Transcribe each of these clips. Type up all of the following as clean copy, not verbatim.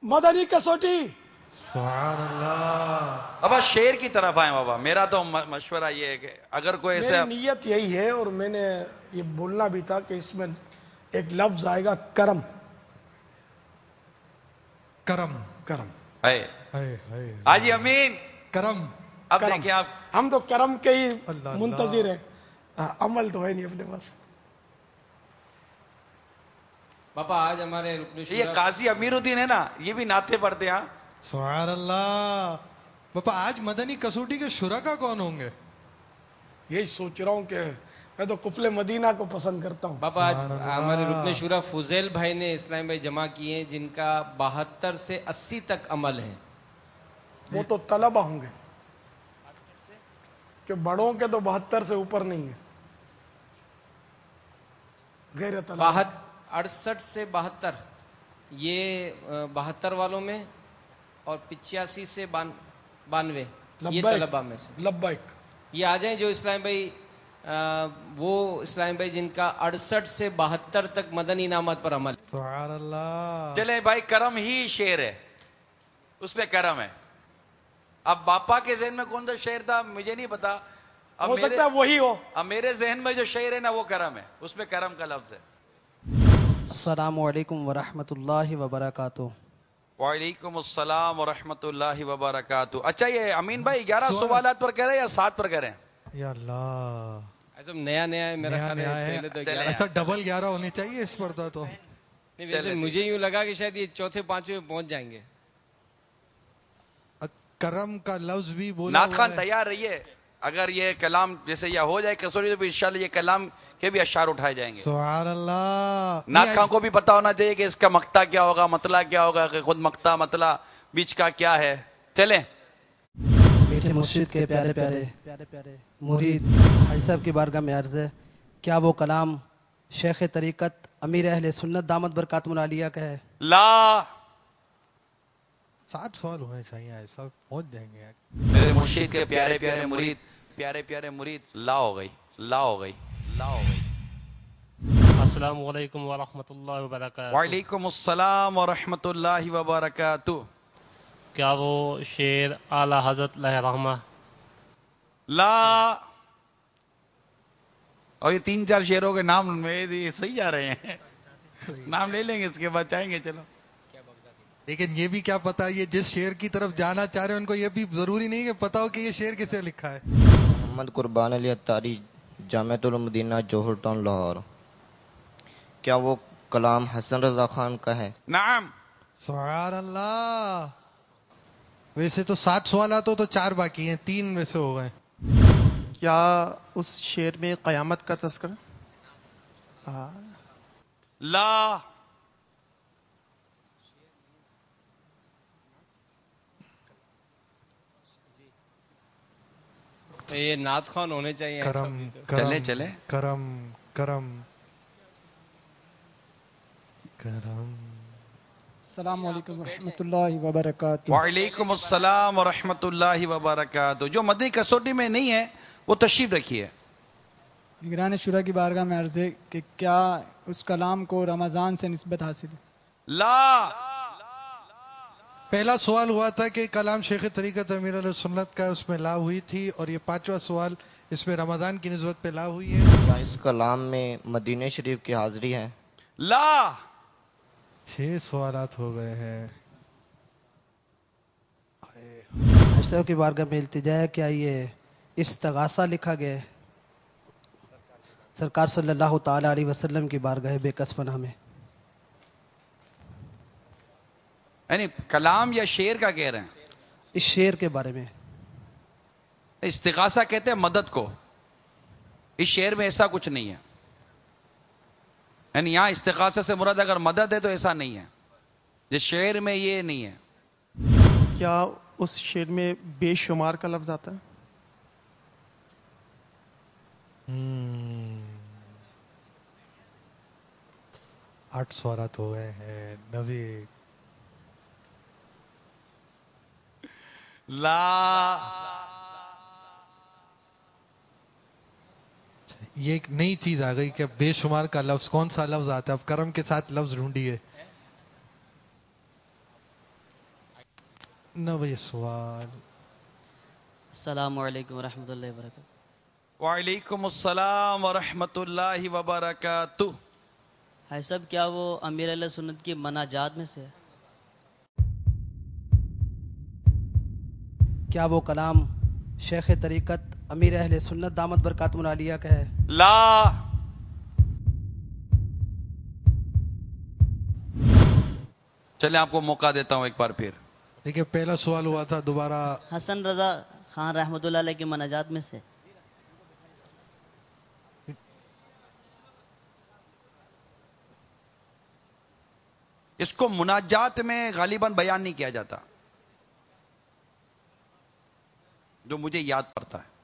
मदनी कसौटी। सुभान अल्लाह। अब शेर की तरफ आए बाबा, मेरा तो मशवरा ये है कि अगर कोई मेरी ऐसे नीयत यही है और मैंने ये बोलना भी था कि इसमें एक लफ्ज आएगा करम। करम। करम है। हाय हाय। हाजी अमीन, करम। अब करम। देखिए आप, हम तो करम के ही अल्लाह मुंतजिर हैं। अमल तो है नहीं अपने पास। पापा आज हमारे रुकन ये शुरा काजी अमीरुद्दीन है ना, ये भी नाते पढ़ते हैं। सुभान अल्लाह। बापा आज मदनी कसौटी के शुरका कौन होंगे? यही सोच रहा हूँ कि मैं तो कुफले मदीना को पसंद करता हूँ। पापा आज सुभान अल्लाह। हमारे रुकन शुरा फुजैल भाई ने इस्लाम भाई जमा किए हैं, जिनका 72 से 80 तक अमल है। वो तो तलबा होंगे, कि बड़ों के तो 72 से ऊपर नहीं है। गैर तलबा 68 से 72, ये 72 वालों में, और 85 से 92 ये लब्बैक। तलबा में से। लब्बैक। ये आ जाएं जो इस्लाम भाई वो इस्लाम भाई जिनका 68 से 72 तक मदनी इनामत पर अमल। सुभान अल्लाह। चले भाई, करम ही शेर है, उसमें करम है। अब बापा के जहन में कौन सा शेर था मुझे नहीं पता। अब हो सकता है वही हो। अब मेरे जहन में जो शेर है ना वो करम है, उसमें करम का लफ्ज है। अस्सलामु अलैकुम वरहमतुल्लाहि वबरकातुहू। वालेकुम अस्सलाम व रहमतुल्लाहि व बरकातहू। अच्छा ये अमीन भाई 11 सवाल- सवालात पर कह रहे हैं या 7 पर कह रहे हैं? या अल्लाह। ऐसा नया नया है मेरा नया ख्याल नया है, है। पहले तो चले 11। ऐसा डबल 11 होनी चाहिए इस पर तो। नहीं, वैसे चले, मुझे यूं लगा कि शायद ये चौथे पांचवे में पहुंच जाएंगे। करम का लफ्ज भी बोला नात हुआ खान है। तैयार रहिए, अगर ये कलाम जैसे यह हो जाए कसौटी तो इंशाल्लाह ये कलाम के भी अशार उठाए जाएंगे। सुभान अल्लाह। नात खान को भी पता होना चाहिए कि इसका मक्ता क्या होगा, मतला क्या होगा, कि खुद मक्ता मतला बीच का क्या है। चले मीठे मुर्शिद के प्यारे प्यारे मुरीद हाजी साहब की बारगाह में अर्ज है, क्या वो कलाम शेख तरीक़त अमीर अहले सुन्नत दामत बरकातुहू आलिया का है? ला 7 सवाल होने चाहिए, ऐसा पहुंच जाएंगे। मेरे मुर्शिद के प्यारे प्यारे मुरीद, प्यारे प्यारे मुरीद, ला हो गई, ला हो गई, ला हो गई। अस्सलामु अलैकुम वरहमतुल्लाहि वबरकातुहू। वालेकुम अस्सलाम व रहमतुल्लाहि व बरकातुहू। क्या वो शेर आला हजरत लहरमा? ला। और ये 3-4 शेरों के नाम में सही आ रहे हैं, नाम ले लेंगे इसके बाद चाहेंगे। चलो लेकिन ये भी क्या पता, ये जिस शेर की तरफ जाना चाह रहे हैं उनको ये भी जरूरी नहीं कि पता हो कि ये शेर किसे लिखा है। मोहम्मद कुर्बान अली अत्तारी, जामिअतुल मदीना, जौहर टाउन, लाहौर। क्या वो कलाम हसन रजा खान का है? नाम। सुभान अल्लाह। वैसे तो 7 सवाल तो 4 बाकी हैं, 3 वैसे हो गए। क्या उस शेर में कयामत का तस्करा? ला। तो ये नात खान होने चाहिए ऐसा करम भी तो। करम चले, चले। करम करम करम। अस्सलाम वालेकुम रहमतुल्लाहि व बरकातुहू। वालेकुम अस्सलाम व रहमतुल्लाहि व बरकातुहू। जो मदनी कसौटी में नहीं है वो तशरीफ रखिए। निगरान शुरा की बारगाह में अर्ज है कि क्या उस कलाम को रमज़ान से निस्बत हासिल है? ला। पहला सवाल हुआ था कि कलाम शेख तरीक़त अमीर अहले सुन्नत का, उसमें ला हुई थी, और ये 5वां सवाल इसमें रमजान की निस्बत पे ला हुई है। क्या इस कलाम में मदीने शरीफ की हाजिरी है? ला। 6 सवालात हो गए हैं। हाजी साहब की बारगाह में इल्तिजा है, क्या ये इस्तगासा लिखा गया है? सरकार सल्लल्लाहु ताला अलैहि वसल्लम की बारगाह बेकसफना में। यानी कलाम या शेर का कह रहे हैं? इस शेर के बारे में। इस्तिगासा कहते हैं मदद को, इस शेर में ऐसा कुछ नहीं है। यानी यहां इस्तिगासा से मुराद अगर मदद है तो ऐसा नहीं है, जिस शेर में ये नहीं है। क्या उस शेर में बेशुमार का लफ्ज आता है? 8 सवालात हो गए हैं। नवी ला। ये एक नई चीज आ गई कि बेशुमार का लफ्ज, कौन सा लफ्ज आता है? अब करम के साथ लफ्ज ढूंढिए। 99 سوال. السلام علیکم ورحمۃ اللہ وبرکاتہ. وعلیکم السلام ورحمۃ اللہ وبرکاتہ. حاجی صاحب کیا وہ امیر اہل سنت کی مناجات میں سے ہے؟ کیا وہ کلام شیخ طریقت امیر اہل سنت دامت برکاتہ العالیہ کا ہے؟ لا. چلیں آپ کو موقع دیتا ہوں ایک بار پھر. دیکھیے پہلا سوال ہوا تھا, دوبارہ. حسن رضا خان رحمۃ اللہ علیہ کی مناجات میں سے. اس کو مناجات میں غالباً بیان نہیں کیا جاتا, جو مجھے یاد پڑتا ہے.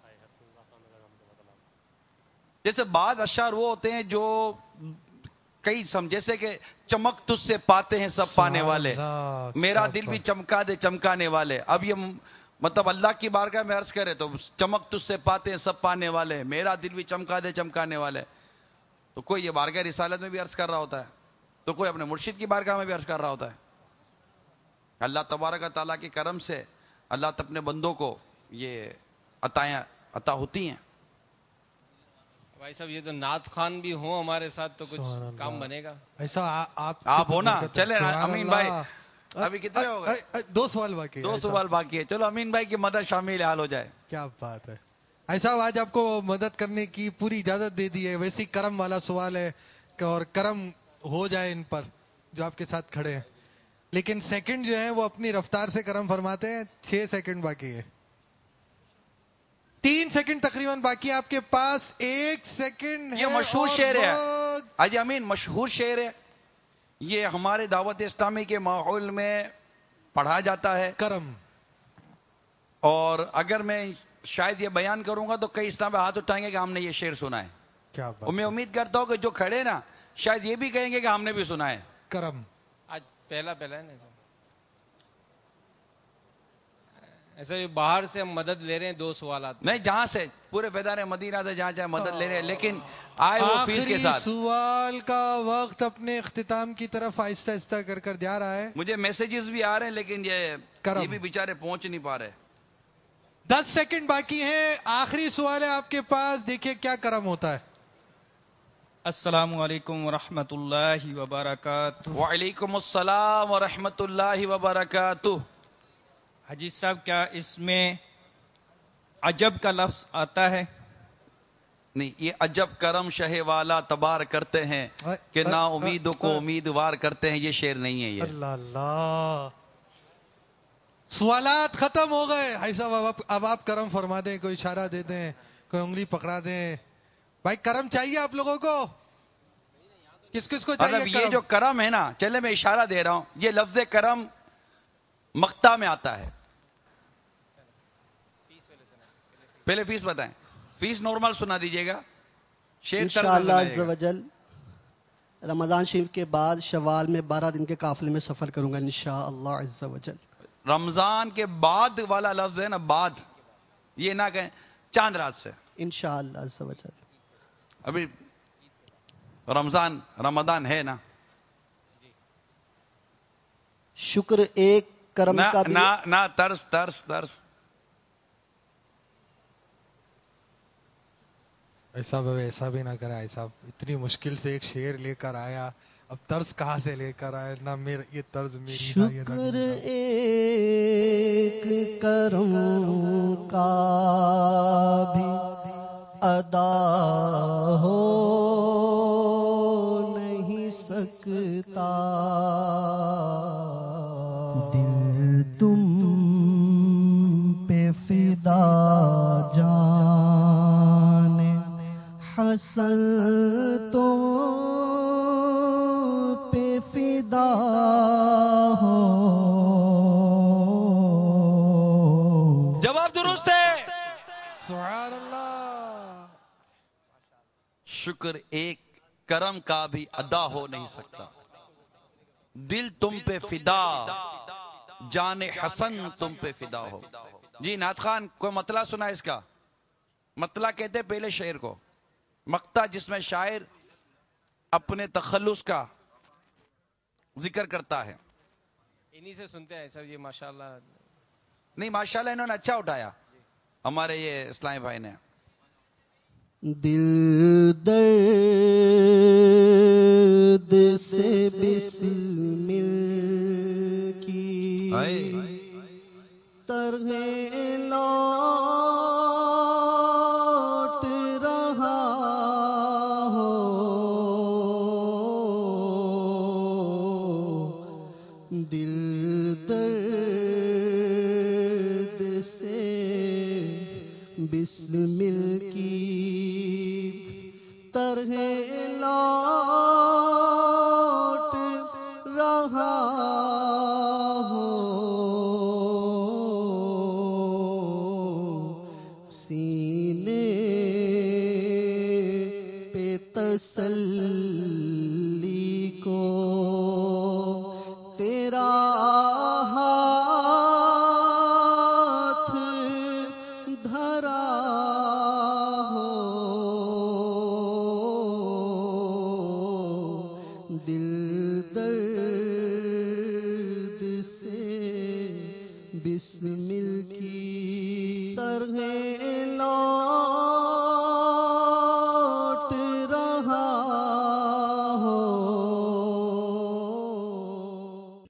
جیسے بعض اشعار وہ ہوتے ہیں جو کئی جیسے کہ چمک تجھ سے پاتے ہیں سب پانے والے, میرا دل بھی چمکا دے چمکانے والے. اب یہ مطلب اللہ کی بارگاہ میں عرض کرے تو چمک تجھ سے پاتے ہیں سب پانے والے, میرا دل بھی چمکا دے چمکانے والے. تو کوئی یہ بارگاہ رسالت میں بھی عرض کر رہا ہوتا ہے, تو کوئی اپنے مرشد کی بارگاہ میں بھی عرض کر رہا ہوتا ہے. اللہ تبارک و تعالیٰ کے کرم سے اللہ اپنے بندوں کو یہ عطا ہوتی ہیں. بھائی صاحب یہ تو نعت خان بھی ہوں ہمارے ساتھ تو کچھ کام بنے گا. ایسا آپ ہونا. چلے امین بھائی, ابھی کتنے ہو گئے؟ 2 سوال باقی. 2 سوال باقی ہے. چلو امین بھائی کی مدد شامل حال ہو جائے. کیا بات ہے. ایسا آج آپ کو مدد کرنے کی پوری اجازت دے دی ہے. ویسی کرم والا سوال ہے کہ اور کرم ہو جائے ان پر جو آپ کے ساتھ کھڑے ہیں, لیکن سیکنڈ جو ہے وہ اپنی رفتار سے کرم فرماتے ہیں. 6 سیکنڈ باقی ہے, 3 سیکنڈ تقریباً باقی ہے آپ کے پاس. 1 سیکنڈ. یہ مشہور شعر ہے حاجی امین, مشہور شعر ہے. یہ ہمارے دعوت اسلامی کے ماحول میں پڑھا جاتا ہے. کرم. اور اگر میں شاید یہ بیان کروں گا تو کئی اسلام پہ ہاتھ اٹھائیں گے کہ ہم نے یہ شعر سنا ہے. کیا بات. اور میں امید کرتا ہوں کہ جو کھڑے نا شاید یہ بھی کہیں گے کہ ہم نے بھی سنا ہے. کرم. آج پہلا ہے نا ایسا باہر سے ہم مدد لے رہے ہیں. 2 سوالات نہیں, جہاں سے پورے فیضان مدینہ سے جہاں چاہے مدد لے رہے ہیں, لیکن آئے وہ فیس کے ساتھ. سوال کا وقت اپنے اختتام کی طرف آہستہ آہستہ کر جا رہا ہے. مجھے میسیجز بھی آ رہے ہیں لیکن یہ بھی بیچارے پہنچ نہیں پا رہے. 10 سیکنڈ باقی ہیں. آخری سوال ہے آپ کے پاس, دیکھیے کیا کرم ہوتا ہے. السلام علیکم ورحمۃ اللہ وبرکاتہ. وعلیکم السلام ورحمۃ اللہ وبرکاتہ. حجی صاحب کیا اس میں عجب کا لفظ آتا ہے؟ نہیں, یہ عجب کرم شہ والا تبار کرتے ہیں کہ نا امیدوں کو امیدوار کرتے ہیں, یہ شعر نہیں ہے. یہ اللہ اللہ. سوالات ختم ہو گئے. بھائی صاحب اب آپ کرم فرما دیں, کوئی اشارہ دے دیں, کوئی انگلی پکڑا دیں. بھائی کرم چاہیے آپ لوگوں کو, کس کس کو چاہیے کرم؟ یہ جو کرم ہے نا, چلے میں اشارہ دے رہا ہوں, یہ لفظ کرم مقطع میں آتا ہے. پہلے فیس بتائیں. فیس نارمل سنا دیجئے گا. انشاءاللہ عز و جل رمضان شریف کے بعد شوال میں 12 دن کے قافلے میں سفر کروں گا انشاءاللہ عز و جل. رمضان کے بعد والا لفظ ہے نا, بعد, یہ نہ کہیں چاند رات سے. انشاءاللہ عز و جل. ابھی رمضان ہے نا. شکر ایک کرم کا بھی نہ ترس. ایسا بھی نہ کرا. ایسا اتنی مشکل سے ایک شعر لے کر آیا, اب طرز کہاں سے لے کر آیا؟ نہ یہ طرز میری. شکر ایک کرم کا بھی ادا ہو نہیں سکتا. دل تم پہ فدا جان حسن تو پہ فدا ہو. جواب درست ہے. سبحان اللہ. شکر ایک کرم کا بھی ادا ہو نہیں سکتا. دل تم پہ فدا, جان حسن تم پہ فدا ہو. جی نعت خان, کوئی مطلع سنا اس کا؟ مطلع کہتے پہلے شعر کو, مقطع جس میں شاعر اپنے تخلص کا ذکر کرتا ہے. انہی سے سنتے ہیں سر. یہ ماشاءاللہ نہیں ماشاءاللہ انہوں نے اچھا اٹھایا ہمارے یہ اسلامی بھائی نے. دل درد سے بسمل کی طرح لوٹ رہا ہو، دل درد سے بسمل کی طرح لوٹ رہا ہو، سینے پہ تسلی کو تیرا ہاتھ دھرا ہو، دل درد سے بسمل کی طرح لوٹ